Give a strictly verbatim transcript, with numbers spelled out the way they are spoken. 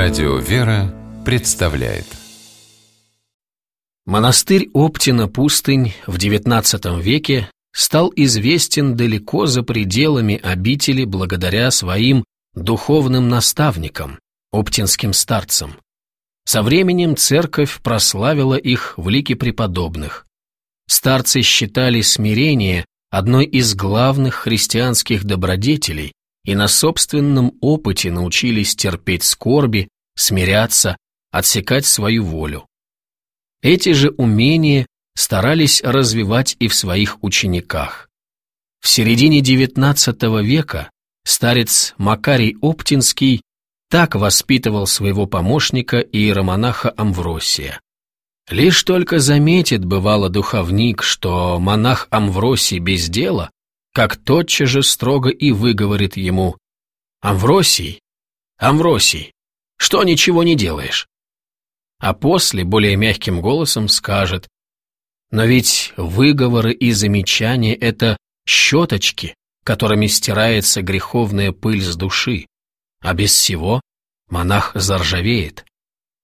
Радио «Вера» представляет. Монастырь Оптина-Пустынь в девятнадцатом веке стал известен далеко за пределами обители благодаря своим духовным наставникам, оптинским старцам. Со временем церковь прославила их в лике преподобных. Старцы считали смирение одной из главных христианских добродетелей и на собственном опыте научились терпеть скорби, смиряться, отсекать свою волю. Эти же умения старались развивать и в своих учениках. В середине девятнадцатого века старец Макарий Оптинский так воспитывал своего помощника иеромонаха Амвросия. Лишь только заметит, бывало, духовник, что монах Амвросий без дела, как тотчас же строго и выговорит ему: «Амвросий, Амвросий, что ничего не делаешь?» А после более мягким голосом скажет: «Но ведь выговоры и замечания — это щеточки, которыми стирается греховная пыль с души, а без сего монах заржавеет».